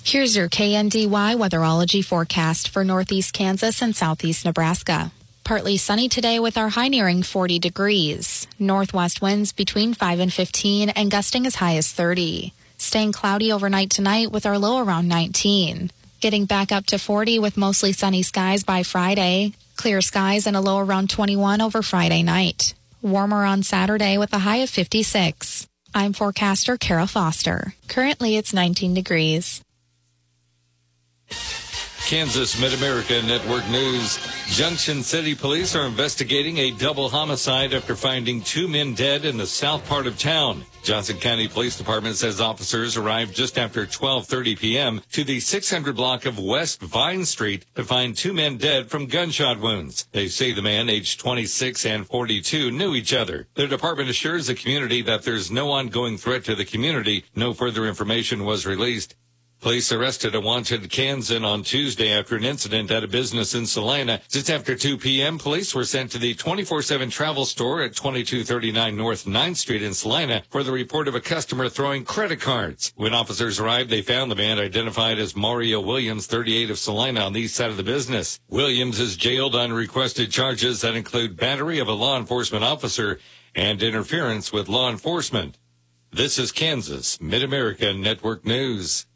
Here's your KNDY weatherology forecast for northeast Kansas and southeast Nebraska. Partly sunny today with our high nearing 40 degrees. Northwest winds between 5 and 15 and gusting as high as 30. Staying cloudy overnight tonight with our low around 19. Getting back up to 40 with mostly sunny skies by Friday. Clear skies and a low around 21 over Friday night. Warmer on Saturday with a high of 56. I'm forecaster Kara Foster. Currently it's 19 degrees. Kansas Mid-America Network News. Junction City Police are investigating a double homicide after finding 2 men dead in the south part of town. Johnson County Police Department says officers arrived just after 12:30 p.m. to the 600 block of West Vine Street to find 2 men dead from gunshot wounds. They say the man, aged 26 and 42, knew each other. Their department assures the community that there's no ongoing threat to the community. No further information was released. Police arrested a wanted Kansan on Tuesday after an incident at a business in Salina. Just after 2 p.m., police were sent to the 24/7 travel store at 2239 North 9th Street in Salina for the report of a customer throwing credit cards. When officers arrived, they found the man identified as Mario Williams, 38, of Salina on the east side of the business. Williams is jailed on requested charges that include battery of a law enforcement officer and interference with law enforcement. This is Kansas Mid-America Network News.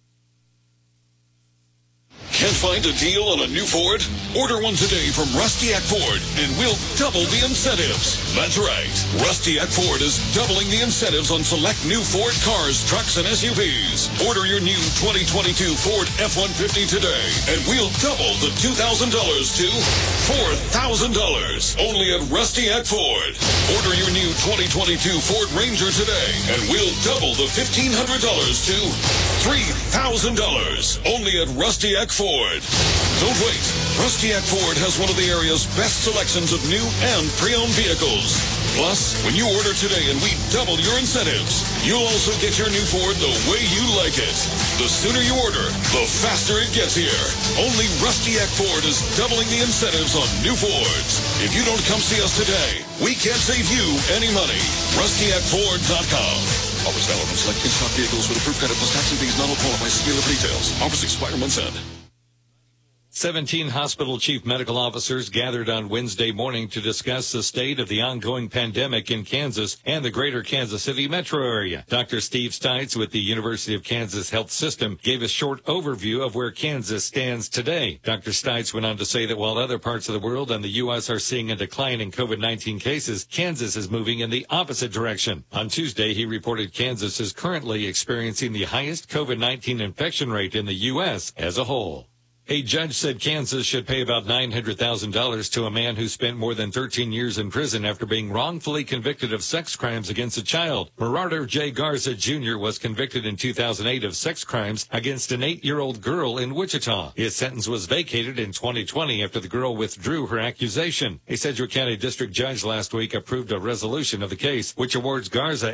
Can't find a deal on a new Ford? Order one today from Rustiak Ford, and we'll double the incentives. That's right. Rustiak Ford is doubling the incentives on select new Ford cars, trucks, and SUVs. Order your new 2022 Ford F-150 today, and we'll double the $2,000 to $4,000. Only at Rustiak Ford. Order your new 2022 Ford Ranger today, and we'll double the $1,500 to $3,000. Only at Rustiak Ford. Don't wait. Rustiak Ford has one of the area's best selections of new and pre-owned vehicles. Plus, when you order today and we double your incentives, you'll also get your new Ford the way you like it. The sooner you order, the faster it gets here. Only Rustiak Ford is doubling the incentives on new Fords. If you don't come see us today, we can't save you any money. RustiakFord.com. Offers valid on select in-stock vehicles with approved credit plus tax and fees. Not all qualify. See dealer for details. Offers expire months end. 17 hospital chief medical officers gathered on Wednesday morning to discuss the state of the ongoing pandemic in Kansas and the greater Kansas City metro area. Dr. Steve Stites with the University of Kansas Health System gave a short overview of where Kansas stands today. Dr. Stites went on to say that while other parts of the world and the U.S. are seeing a decline in COVID-19 cases, Kansas is moving in the opposite direction. On Tuesday, he reported Kansas is currently experiencing the highest COVID-19 infection rate in the U.S. as a whole. A judge said Kansas should pay about $900,000 to a man who spent more than 13 years in prison after being wrongfully convicted of sex crimes against a child. Gerardo J. Garza Jr. was convicted in 2008 of sex crimes against an 8-year-old girl in Wichita. His sentence was vacated in 2020 after the girl withdrew her accusation. A Sedgwick County district judge last week approved a resolution of the case, which awards Garza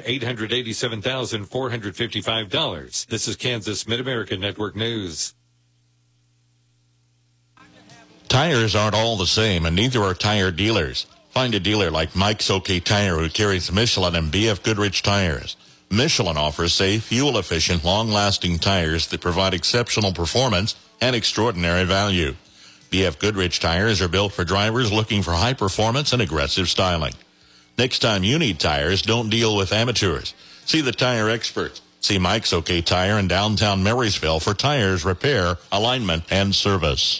$887,455. This is Kansas Mid-America Network News. Tires aren't all the same, and neither are tire dealers. Find a dealer like Mike's OK Tire who carries Michelin and B.F. Goodrich tires. Michelin offers safe, fuel-efficient, long-lasting tires that provide exceptional performance and extraordinary value. B.F. Goodrich tires are built for drivers looking for high performance and aggressive styling. Next time you need tires, don't deal with amateurs. See the tire experts. See Mike's OK Tire in downtown Marysville for tires, repair, alignment, and service.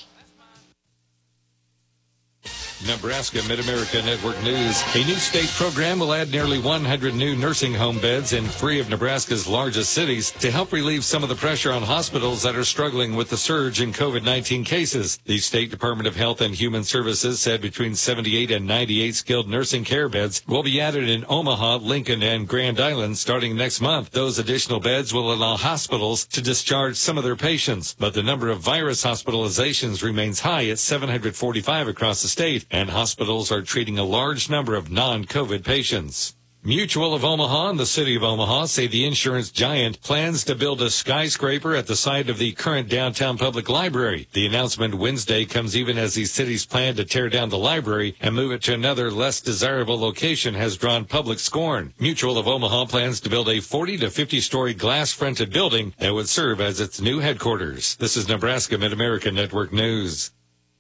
Nebraska Mid-America Network News. A new state program will add nearly 100 new nursing home beds in 3 of Nebraska's largest cities to help relieve some of the pressure on hospitals that are struggling with the surge in COVID-19 cases. The State Department of Health and Human Services said between 78 and 98 skilled nursing care beds will be added in Omaha, Lincoln, and Grand Island starting next month. Those additional beds will allow hospitals to discharge some of their patients, but the number of virus hospitalizations remains high at 745 across the state, and hospitals are treating a large number of non-COVID patients. Mutual of Omaha and the City of Omaha say the insurance giant plans to build a skyscraper at the site of the current downtown public library. The announcement Wednesday comes even as the city's plan to tear down the library and move it to another less desirable location has drawn public scorn. Mutual of Omaha plans to build a 40 to 50-story glass-fronted building that would serve as its new headquarters. This is Nebraska Mid-America Network News.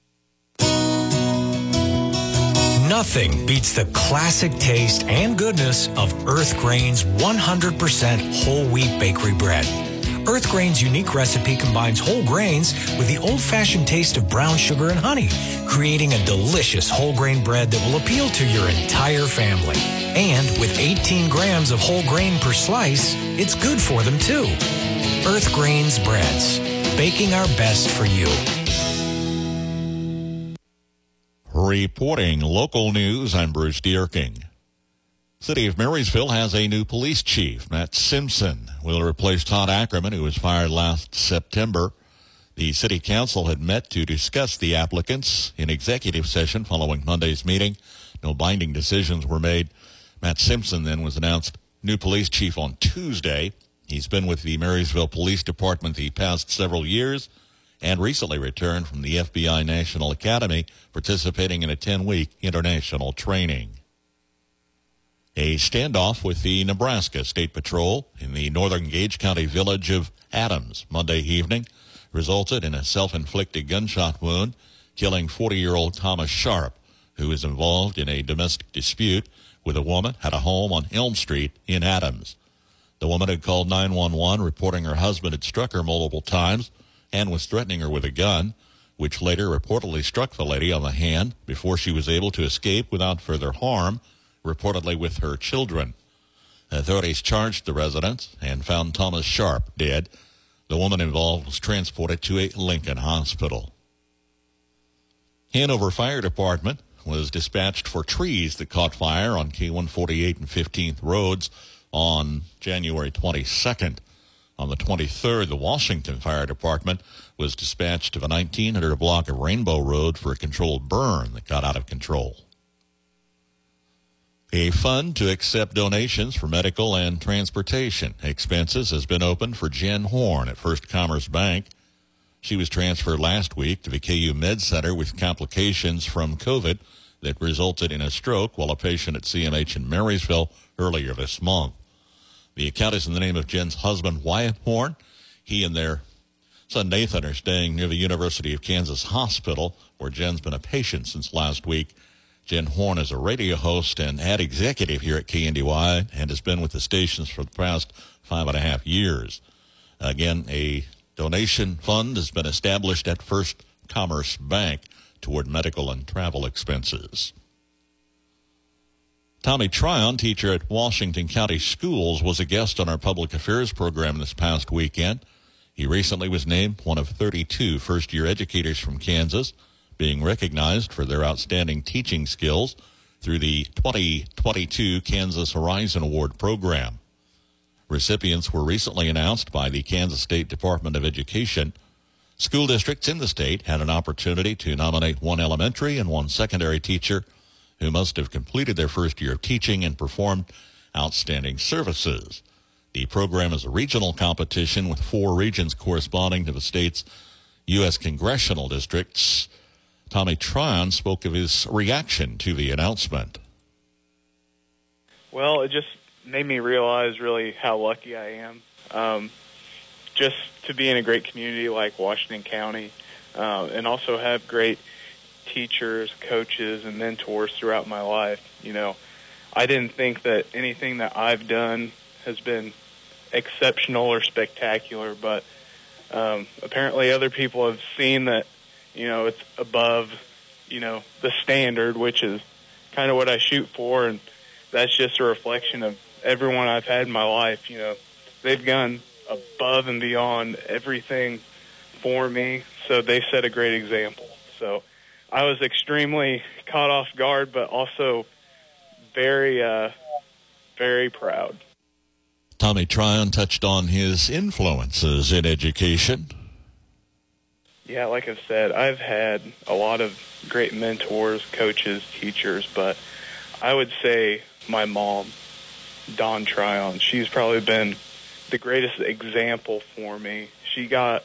Nothing beats the classic taste and goodness of Earth Grain's 100% whole wheat bakery bread. Earth Grain's unique recipe combines whole grains with the old-fashioned taste of brown sugar and honey, creating a delicious whole grain bread that will appeal to your entire family. And with 18 grams of whole grain per slice, it's good for them too. Earth Grain's breads, baking our best for you. Reporting local news, I'm Bruce Dierking. City of Marysville has a new police chief. Matt Simpson will replace Todd Ackerman, who was fired last September. The city council had met to discuss the applicants in executive session following Monday's meeting. No binding decisions were made. Matt Simpson then was announced new police chief on Tuesday. He's been with the Marysville Police Department the past several years and recently returned from the FBI National Academy, participating in a 10-week international training. A standoff with the Nebraska State Patrol in the northern Gage County village of Adams Monday evening resulted in a self-inflicted gunshot wound, killing 40-year-old Thomas Sharp, who is involved in a domestic dispute with a woman at a home on Elm Street in Adams. The woman had called 911, reporting her husband had struck her multiple times and was threatening her with a gun, which later reportedly struck the lady on the hand before she was able to escape without further harm, reportedly with her children. Authorities charged the residents and found Thomas Sharp dead. The woman involved was transported to a Lincoln hospital. Hanover Fire Department was dispatched for trees that caught fire on K148 and 15th roads on January 22nd. On the 23rd, the Washington Fire Department was dispatched to the 1900 block of Rainbow Road for a controlled burn that got out of control. A fund to accept donations for medical and transportation expenses has been opened for Jen Horn at First Commerce Bank. She was transferred last week to the KU Med Center with complications from COVID that resulted in a stroke while a patient at CMH in Marysville earlier this month. The account is in the name of Jen's husband, Wyatt Horn. He and their son, Nathan, are staying near the University of Kansas Hospital, where Jen's been a patient since last week. Jen Horn is a radio host and ad executive here at KNDY and has been with the stations for the past 5.5 years. Again, a donation fund has been established at First Commerce Bank toward medical and travel expenses. Tommy Tryon, teacher at Washington County Schools, was a guest on our public affairs program this past weekend. He recently was named one of 32 first-year educators from Kansas, being recognized for their outstanding teaching skills through the 2022 Kansas Horizon Award program. Recipients were recently announced by the Kansas State Department of Education. School districts in the state had an opportunity to nominate one elementary and one secondary teacher who must have completed their first year of teaching and performed outstanding services. The program is a regional competition with 4 regions corresponding to the state's U.S. congressional districts. Tommy Tryon spoke of his reaction to the announcement. Well, it just made me realize really how lucky I am just to be in a great community like Washington County and also have great teachers, coaches, and mentors throughout my life. You know, I didn't think that anything that I've done has been exceptional or spectacular, but apparently other people have seen that, you know, it's above, you know, the standard, which is kind of what I shoot for, and that's just a reflection of everyone I've had in my life. You know, they've gone above and beyond everything for me, so they set a great example. So I was extremely caught off guard, but also very, very proud. Tommy Tryon touched on his influences in education. Yeah, like I've said, I've had a lot of great mentors, coaches, teachers, but I would say my mom. Dawn Tryon. She's probably been the greatest example for me. She got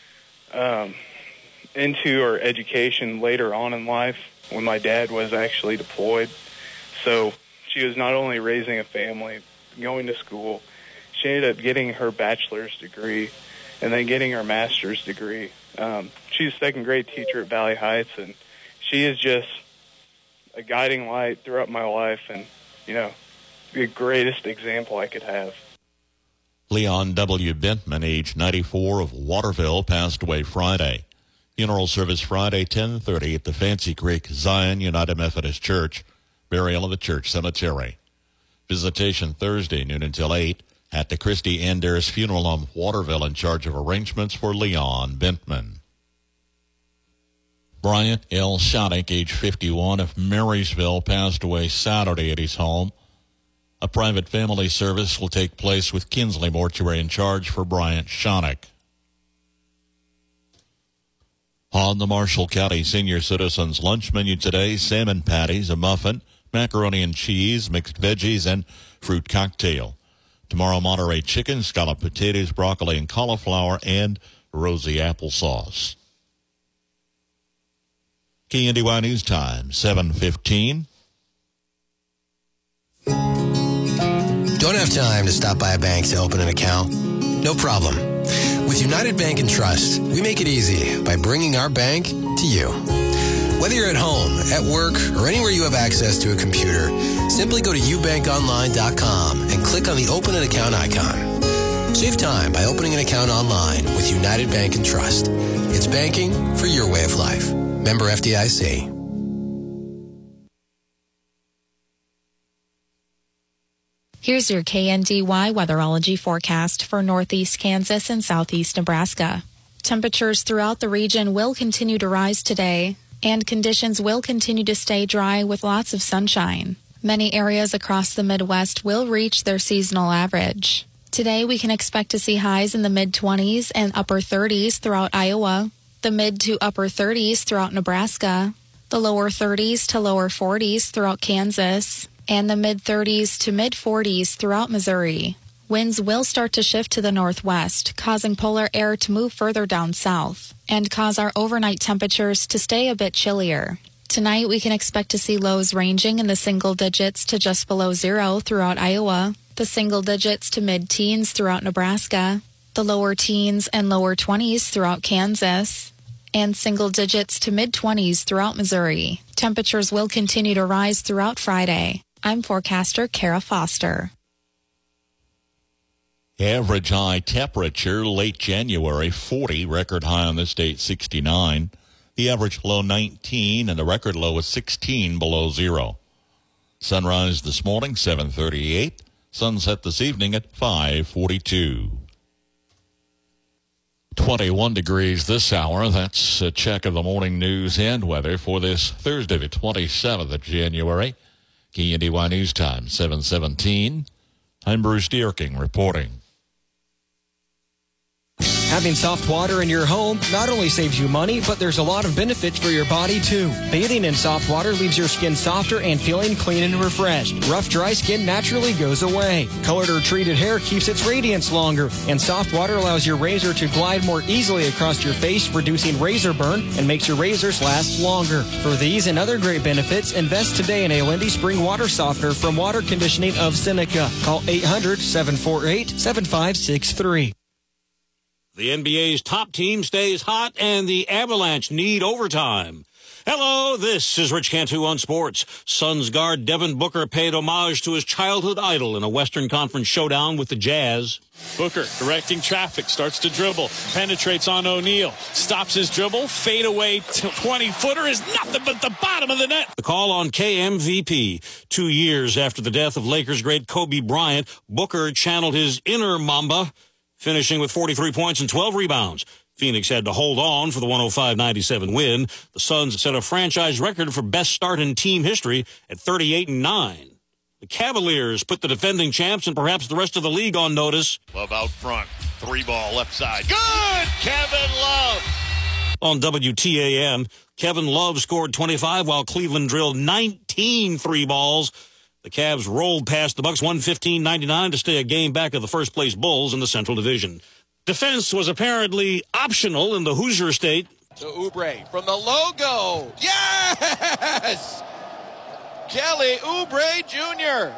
into her education later on in life when my dad was actually deployed. So she was not only raising a family, going to school, she ended up getting her bachelor's degree and then getting her master's degree. She's a second-grade teacher at Valley Heights, and she is just a guiding light throughout my life and, the greatest example I could have. Leon W. Bentman, age 94, of Waterville, passed away Friday. Funeral service Friday, 10:30 at the Fancy Creek Zion United Methodist Church. Burial at the church cemetery. Visitation Thursday, noon until 8, at the Christy Anders Funeral Home, Waterville, in charge of arrangements for Leon Bentman. Bryant L. Shattuck, age 51, of Marysville, passed away Saturday at his home. A private family service will take place with Kinsley Mortuary in charge for Bryant Shattuck. On the Marshall County Senior Citizens lunch menu today, salmon patties, a muffin, macaroni and cheese, mixed veggies, and fruit cocktail. Tomorrow, Monterey chicken, scalloped potatoes, broccoli and cauliflower, and rosy applesauce. KNDY News Time, 7:15. Don't have time to stop by a bank to open an account? No problem. With United Bank and Trust, we make it easy by bringing our bank to you. Whether you're at home, at work, or anywhere you have access to a computer, simply go to ubankonline.com and click on the Open an Account icon. Save time by opening an account online with United Bank and Trust. It's banking for your way of life. Member FDIC. Here's your KNDY weatherology forecast for northeast Kansas and southeast Nebraska. Temperatures throughout the region will continue to rise today, and conditions will continue to stay dry with lots of sunshine. Many areas across the Midwest will reach their seasonal average. Today, we can expect to see highs in the mid-20s and upper 30s throughout Iowa, the mid to upper 30s throughout Nebraska, the lower 30s to lower 40s throughout Kansas, and the mid-30s to mid-40s throughout Missouri. Winds will start to shift to the northwest, causing polar air to move further down south and cause our overnight temperatures to stay a bit chillier. Tonight, we can expect to see lows ranging in the single digits to just below zero throughout Iowa, the single digits to mid-teens throughout Nebraska, the lower teens and lower 20s throughout Kansas, and single digits to mid-20s throughout Missouri. Temperatures will continue to rise throughout Friday. I'm forecaster Kara Foster. Average high temperature late January 40, record high on this date 69. The average low 19 and the record low is 16 below zero. Sunrise this morning 7:38. Sunset this evening at 5:42. 21 degrees this hour. That's a check of the morning news and weather for this Thursday, the 27th of January. KNDY News Time, 7:17. I'm Bruce Dierking reporting. Having soft water in your home not only saves you money, but there's a lot of benefits for your body, too. Bathing in soft water leaves your skin softer and feeling clean and refreshed. Rough, dry skin naturally goes away. Colored or treated hair keeps its radiance longer. And soft water allows your razor to glide more easily across your face, reducing razor burn and makes your razors last longer. For these and other great benefits, invest today in a Lindy Spring water softener from Water Conditioning of Seneca. Call 800-748-7563. The NBA's top team stays hot, and the Avalanche need overtime. Hello, this is Rich Cantu on sports. Suns guard Devin Booker paid homage to his childhood idol in a Western Conference showdown with the Jazz. Booker, directing traffic, starts to dribble, penetrates on O'Neal, stops his dribble, fadeaway 20-footer is nothing but the bottom of the net. The call on KMVP. 2 years after the death of Lakers great Kobe Bryant, Booker channeled his inner Mamba, finishing with 43 points and 12 rebounds. Phoenix had to hold on for the 105-97 win. The Suns set a franchise record for best start in team history at 38-9. The Cavaliers put the defending champs and perhaps the rest of the league on notice. Love out front. 3-ball left side. Good! Kevin Love! On WTAN, Kevin Love scored 25 while Cleveland drilled 19 3 balls. The Cavs rolled past the Bucks 115-99 to stay a game back of the first-place Bulls in the Central Division. Defense was apparently optional in the Hoosier State. To Oubre from the logo. Yes! Kelly Oubre Jr.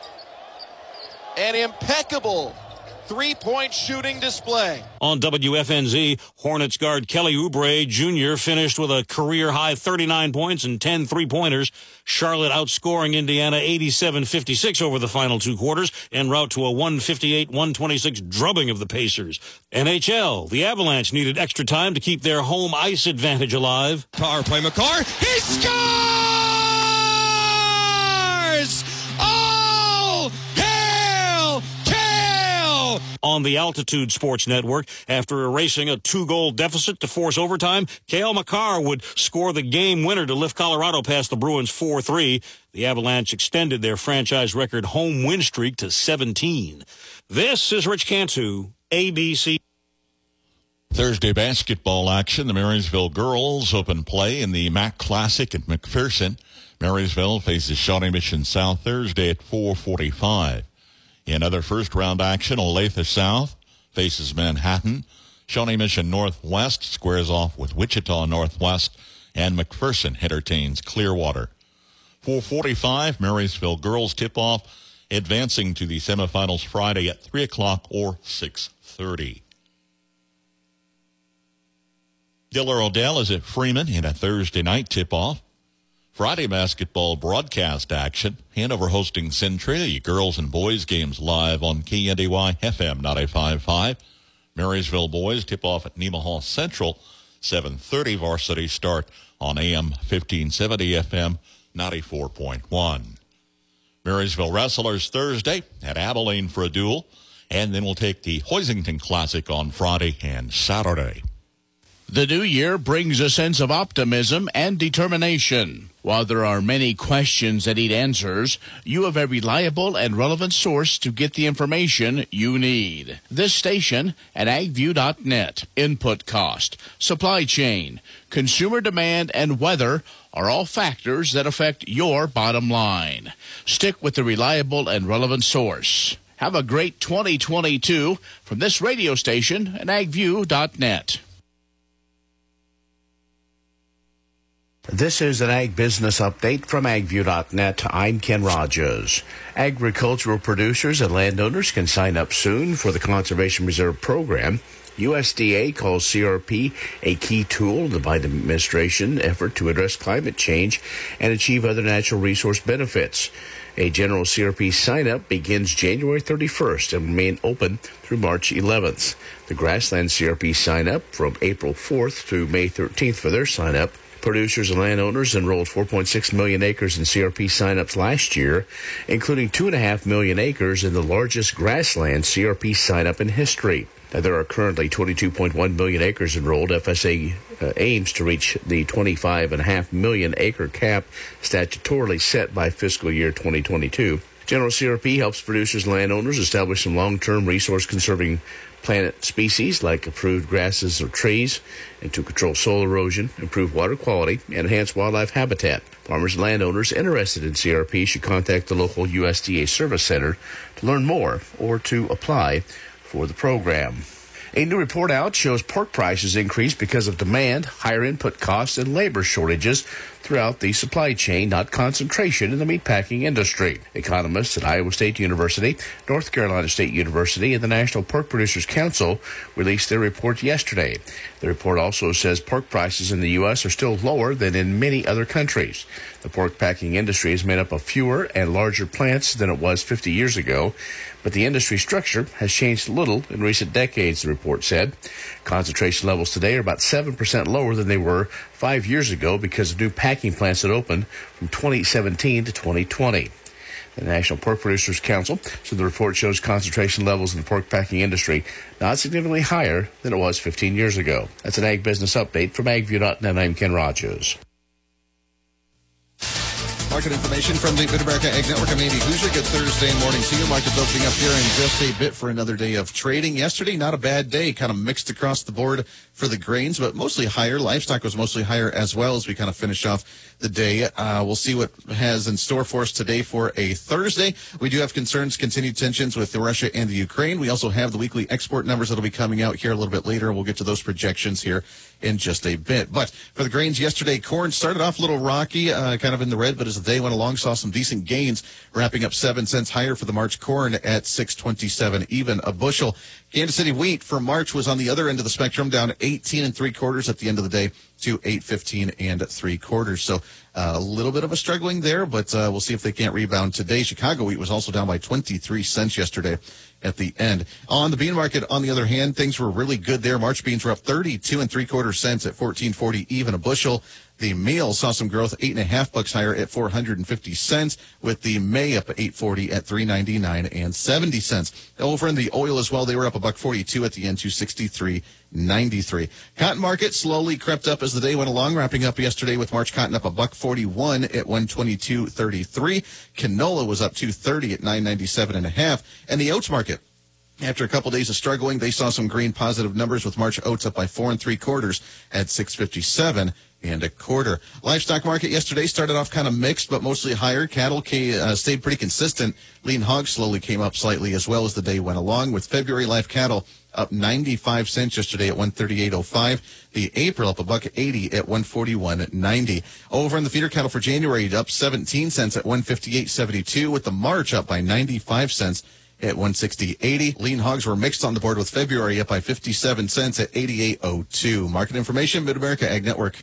An impeccable three-point shooting display. On WFNZ, Hornets guard Kelly Oubre Jr. finished with a career-high 39 points and 10 three-pointers. Charlotte outscoring Indiana 87-56 over the final two quarters en route to a 158-126 drubbing of the Pacers. NHL, the Avalanche needed extra time to keep their home ice advantage alive. Power play, McCarr. He scores! All hail Cale! On the Altitude Sports Network, after erasing a 2-goal deficit to force overtime, Cale Makar would score the game winner to lift Colorado past the Bruins 4-3. The Avalanche extended their franchise record home win streak to 17. This is Rich Cantu, ABC. Thursday basketball action. The Marysville girls open play in the MAC Classic at McPherson. Marysville faces Shawnee Mission South Thursday at 4:45. In other first-round action, Olathe South faces Manhattan. Shawnee Mission Northwest squares off with Wichita Northwest, and McPherson entertains Clearwater. 4:45, Marysville girls tip-off, advancing to the semifinals Friday at 3 o'clock or 6:30. Diller Odell is at Freeman in a Thursday night tip-off. Friday basketball broadcast action. Hanover hosting Centralia. Girls and boys games live on KNDY FM 95.5. Marysville boys tip off at Nemaha Central. 7:30 varsity start on AM 1570 FM 94.1. Marysville Wrestlers Thursday at Abilene for a duel. And then we'll take the Hoisington Classic on Friday and Saturday. The new year brings a sense of optimism and determination. While there are many questions that need answers, you have a reliable and relevant source to get the information you need. This station at agview.net. Input cost, supply chain, consumer demand, and weather are all factors that affect your bottom line. Stick with the reliable and relevant source. Have a great 2022 from this radio station at agview.net. This is an Ag Business Update from agview.net. I'm Ken Rogers. Agricultural producers and landowners can sign up soon for the Conservation Reserve Program. USDA calls CRP a key tool in the Biden administration effort to address climate change and achieve other natural resource benefits. A general CRP sign-up begins January 31st and remain open through March 11th. The grassland CRP sign-up from April 4th through May 13th for their sign-up. Producers and landowners enrolled 4.6 million acres in CRP sign-ups last year, including 2.5 million acres in the largest grassland CRP sign-up in history. Now, there are currently 22.1 million acres enrolled. FSA aims to reach the 25.5 million acre cap statutorily set by fiscal year 2022. General CRP helps producers and landowners establish some long-term resource-conserving plant species like approved grasses or trees, and to control soil erosion, improve water quality, and enhance wildlife habitat. Farmers and landowners interested in CRP should contact the local USDA Service Center to learn more or to apply for the program. A new report out shows pork prices increased because of demand, higher input costs, and labor shortages throughout the supply chain, not concentration in the meatpacking industry. Economists at Iowa State University, North Carolina State University, and the National Pork Producers Council released their report yesterday. The report also says pork prices in the U.S. are still lower than in many other countries. The pork packing industry is made up of fewer and larger plants than it was 50 years ago, but the industry structure has changed little in recent decades, the report said. Concentration levels today are about 7% lower than they were 5 years ago because of new packing plants that opened from 2017 to 2020. The National Pork Producers Council said the report shows concentration levels in the pork packing industry not significantly higher than it was 15 years ago. That's an Ag Business Update from agview.net. I'm Ken Rogers. Market information from the Mid-America Ag Network. I'm Andy Hoosier. Good Thursday morning to you. Markets opening up here in just a bit for another day of trading. Yesterday, not a bad day. Kind of mixed across the board for the grains, but mostly higher. Livestock was mostly higher as well as we kind of finish off the day. We'll see what has in store for us today for a Thursday. We do have concerns, continued tensions with Russia and the Ukraine. We also have the weekly export numbers that'll be coming out here a little bit later. We'll get to those projections here in just a bit. But for the grains yesterday, corn started off a little rocky, kind of in the red, but as the day went along, saw some decent gains, wrapping up 7 cents higher for the March corn at $6.27 even a bushel. Kansas City wheat for March was on the other end of the spectrum, down 18 3/4 at the end of the day to 8.15 3/4. So a little bit of a struggling there, but we'll see if they can't rebound today. Chicago wheat was also down by 23 cents yesterday at the end. On the bean market, on the other hand, things were really good there. March beans were up 32 3/4 cents at $14.40 even a bushel. The meal saw some growth, $8.50 higher at 450 cents, with the May up at $8.40 at $3.99 70 cents. Over in the oil as well, they were up $1.42 at the end to $63.93. Cotton market slowly crept up as the day went along, wrapping up yesterday with March cotton up $1.41 at $122.33. Canola was up $2.30 at $9.97.5, and the oats market, after a couple days of struggling, they saw some green positive numbers with March oats up by 4 3/4 at $6.57 1/4. Livestock market yesterday started off kind of mixed, but mostly higher. Cattle stayed pretty consistent. Lean hogs slowly came up slightly as well as the day went along, with February live cattle up 95 cents yesterday at 138.05. The April up $1.80 at 141.90. Over in the feeder cattle for January, up 17 cents at 158.72, with the March up by 95 cents at 160.80. Lean hogs were mixed on the board, with February up by 57 cents at 88.02. Market information, Mid-America Ag Network.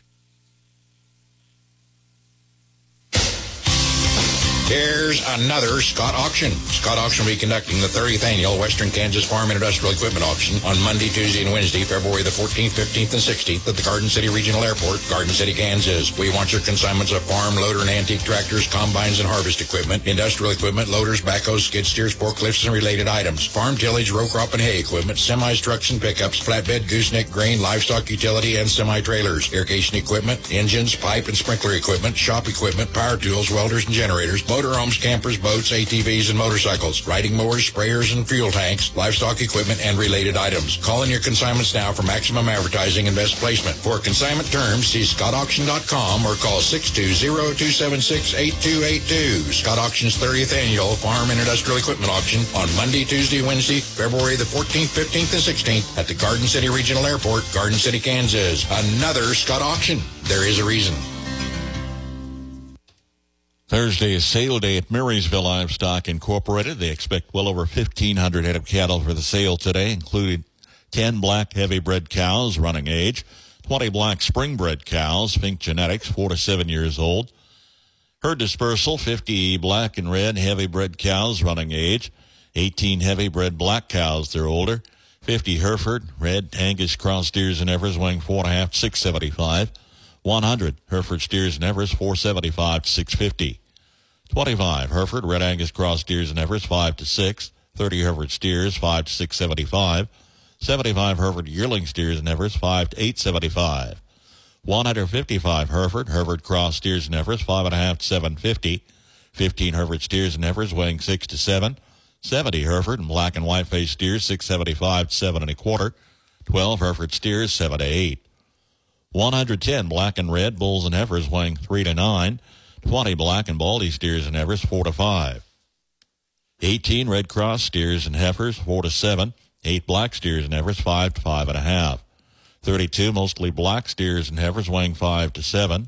Here's another Scott Auction. Scott Auction will be conducting the 30th Annual Western Kansas Farm and Industrial Equipment Auction on Monday, Tuesday, and Wednesday, February the 14th, 15th, and 16th at the Garden City Regional Airport, Garden City, Kansas. We want your consignments of farm, loader, and antique tractors, combines, and harvest equipment, industrial equipment, loaders, backhoes, skid steers, forklifts, and related items, farm tillage, row crop, and hay equipment, semis, trucks, and pickups, flatbed, gooseneck, grain, livestock, utility, and semi-trailers, irrigation equipment, engines, pipe, and sprinkler equipment, shop equipment, power tools, welders, and generators, motorhomes, campers, boats, ATVs, and motorcycles, riding mowers, sprayers, and fuel tanks, livestock equipment, and related items. Call in your consignments now for maximum advertising and best placement. For consignment terms, see scottauction.com or call 620-276-8282. Scott Auction's 30th Annual Farm and Industrial Equipment Auction on Monday, Tuesday, Wednesday, February the 14th, 15th, and 16th at the Garden City Regional Airport, Garden City, Kansas. Another Scott Auction. There is a reason. Thursday is sale day at Marysville Livestock Incorporated. They expect well over 1,500 head of cattle for the sale today, including 10 black heavy bred cows running age, 20 black spring bred cows, Fink Genetics, 4 to 7 years old. Herd dispersal, 50 black and red heavy bred cows running age, 18 heavy bred black cows, they're older, 50 Hereford, red Angus cross steers and heifers weighing 4.5 to 675, 100 Hereford steers and heifers, 475 to 650. 25 Hereford, red Angus cross steers and heifers, 5 to 6. 30 Hereford steers, 5 to 675. 75 Hereford yearling steers and heifers, 5 to 875. 155 Hereford cross steers and heifers, 5.5 to 750. 15 Hereford steers and heifers weighing 6 to 7. 70 Hereford and black and white face steers, 675 to 7 1/4. 12 Hereford steers, 7 to 8. 110 black and red bulls and heifers weighing 3 to 9. 20 black and baldy steers and heifers, 4 to 5. 18 red cross steers and heifers, 4 to 7. 8 black steers and heifers, 5 to 5 1/2. 32 mostly black steers and heifers weighing 5 to 7.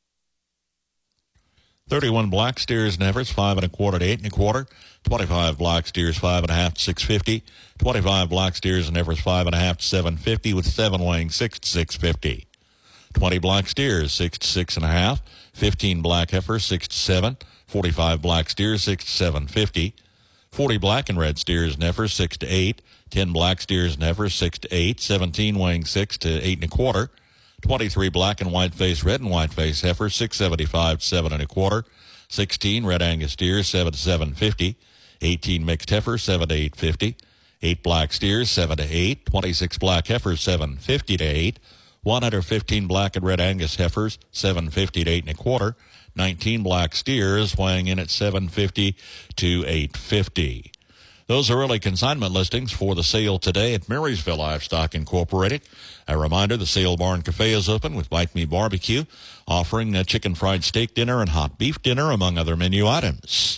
31 black steers and heifers, 5 1/4 to 8 1/4. 25 black steers, 5.5 to 650. 25 black steers and heifers, 5.5 to 750, with 7 weighing 6 to 650. 20 black steers, 6 to 6 1/2. 15 black heifers, 6 to 7. 45 black steers, 6 to 750. 40 black and red steers and heifers, 6 to 8. 10 black steers and heifers, 6 to 8. 17 weighing 6 to 8 1/4. 23 black and white face, red and white face heifers, 675 to 7 1/4. 16 red Angus steers, 7 to 750. 18 mixed heifers, 7 to 850. 8 black steers, 7 to 8. 26 black heifers, 750 to 8. 115 black and red Angus heifers, 750 to 8 1/4. 19 black steers weighing in at $750 to $850. Those are early consignment listings for the sale today at Marysville Livestock Incorporated. A reminder, the Sale Barn Cafe is open with Bite Me Barbecue, offering a chicken fried steak dinner and hot beef dinner, among other menu items.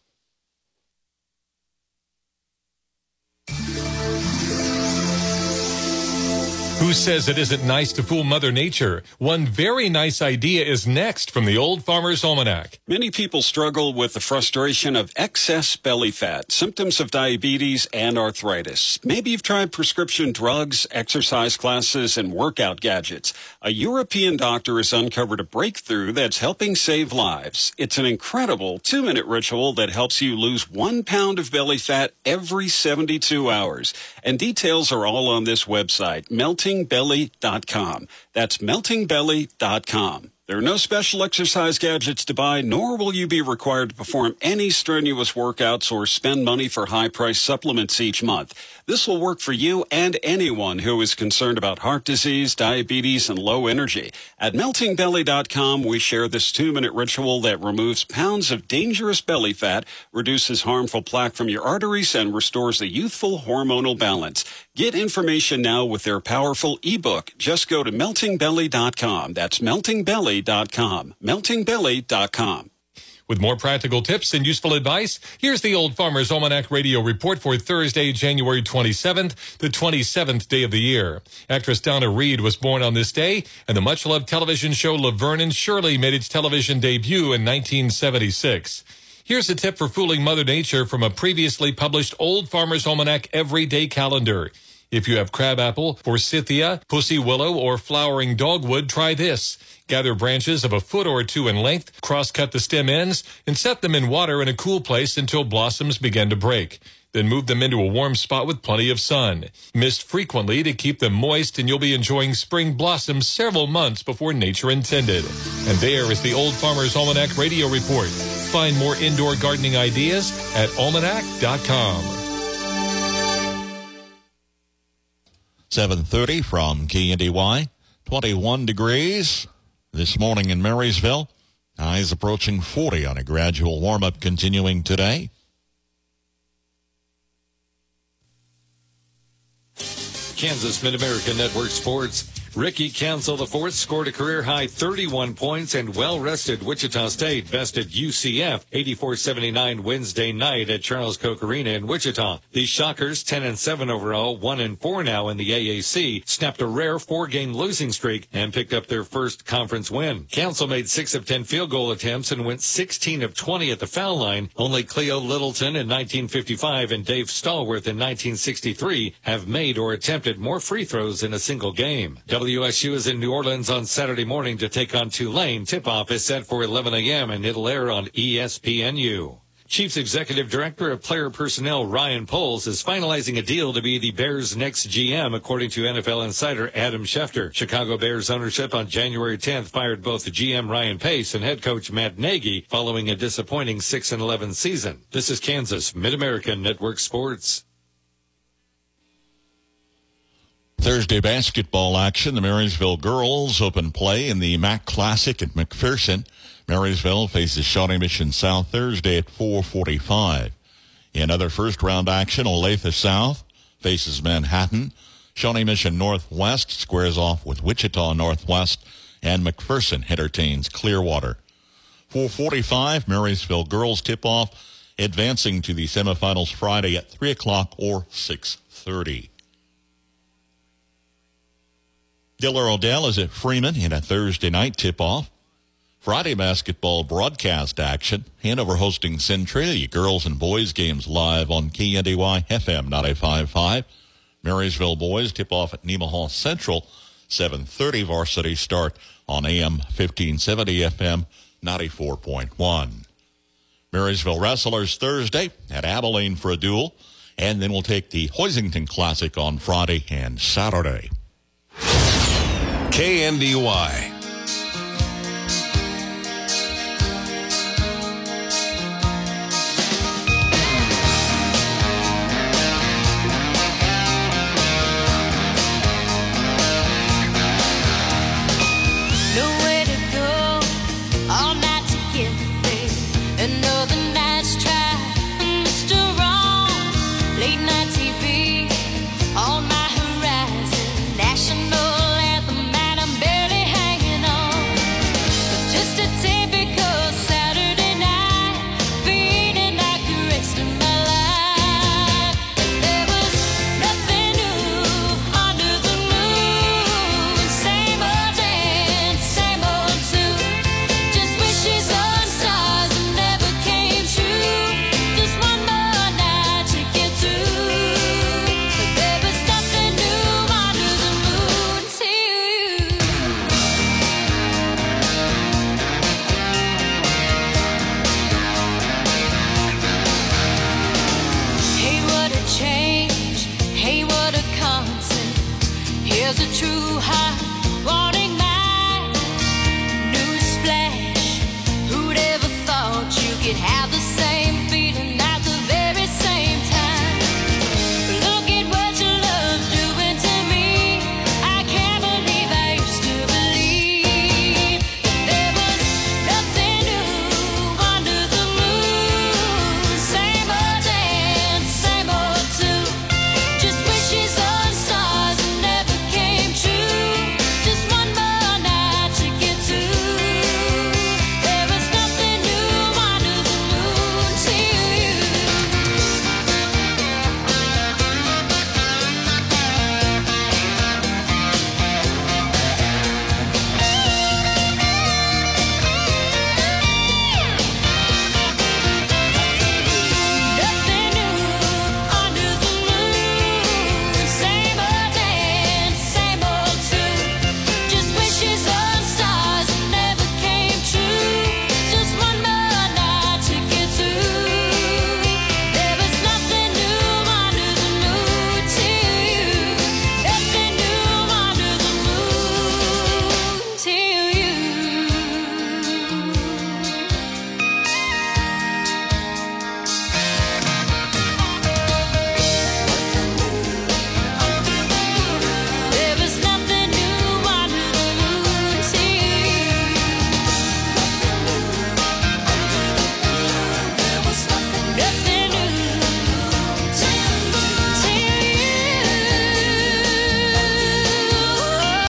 Who says it isn't nice to fool Mother Nature? One very nice idea is next from the Old Farmer's Almanac. Many people struggle with the frustration of excess belly fat, symptoms of diabetes, and arthritis. Maybe you've tried prescription drugs, exercise classes, and workout gadgets. A European doctor has uncovered a breakthrough that's helping save lives. It's an incredible 2-minute ritual that helps you lose 1 pound of belly fat every 72 hours. And details are all on this website, meltingbelly.com. That's meltingbelly.com. There are no special exercise gadgets to buy, nor will you be required to perform any strenuous workouts or spend money for high-priced supplements each month. This will work for you and anyone who is concerned about heart disease, diabetes, and low energy. At meltingbelly.com, we share this 2-minute ritual that removes pounds of dangerous belly fat, reduces harmful plaque from your arteries, and restores a youthful hormonal balance. Get information now with their powerful ebook. Just go to meltingbelly.com. That's meltingbelly.com. meltingbelly.com. With more practical tips and useful advice, here's the Old Farmer's Almanac Radio Report for Thursday, January 27th, the 27th day of the year. Actress Donna Reed was born on this day, and the much-loved television show Laverne and Shirley made its television debut in 1976. Here's a tip for fooling Mother Nature from a previously published Old Farmer's Almanac Everyday Calendar. If you have crabapple, forsythia, pussy willow, or flowering dogwood, try this. Gather branches of a foot or two in length, cross-cut the stem ends, and set them in water in a cool place until blossoms begin to break. Then move them into a warm spot with plenty of sun. Mist frequently to keep them moist, and you'll be enjoying spring blossoms several months before nature intended. And there is the Old Farmer's Almanac Radio Report. Find more indoor gardening ideas at almanac.com. 7:30 from KNDY, 21 degrees this morning in Marysville. Highs approaching 40 on a gradual warm-up continuing today. Kansas Mid-America Network Sports. Ricky Cancel IV scored a career-high 31 points and well-rested Wichita State bested UCF 84-79 Wednesday night at Charles Koch Arena in Wichita. The Shockers, 10-7 overall, 1-4 now in the AAC, snapped a rare 4-game losing streak and picked up their first conference win. Cancel made 6 of 10 field goal attempts and went 16 of 20 at the foul line. Only Cleo Littleton in 1955 and Dave Stallworth in 1963 have made or attempted more free throws in a single game. WSU is in New Orleans on Saturday morning to take on Tulane. Tip-off is set for 11 a.m. and it'll air on ESPNU. Chiefs Executive Director of Player Personnel Ryan Poles is finalizing a deal to be the Bears' next GM, according to NFL insider Adam Schefter. Chicago Bears ownership on January 10th fired both the GM Ryan Pace and head coach Matt Nagy following a disappointing 6-11 season. This is Kansas Mid-America Network Sports. Thursday basketball action. The Marysville girls open play in the MAC Classic at McPherson. Marysville faces Shawnee Mission South Thursday at 4:45. In other first-round action, Olathe South faces Manhattan. Shawnee Mission Northwest squares off with Wichita Northwest, and McPherson entertains Clearwater. 4:45, Marysville girls tip-off, advancing to the semifinals Friday at 3 o'clock or 6:30. Diller Odell is at Freeman in a Thursday night tip-off. Friday basketball broadcast action. Hanover hosting Centralia. Girls and boys games live on KNDY FM 95.5. Marysville boys tip-off at Nemaha Central. 7:30 varsity start on AM 1570 FM 94.1. Marysville Wrestlers Thursday at Abilene for a duel. And then we'll take the Hoisington Classic on Friday and Saturday. KNDY. Nowhere to go, all night to There's a true heart wanting mine. Newsflash, who'd ever thought you could have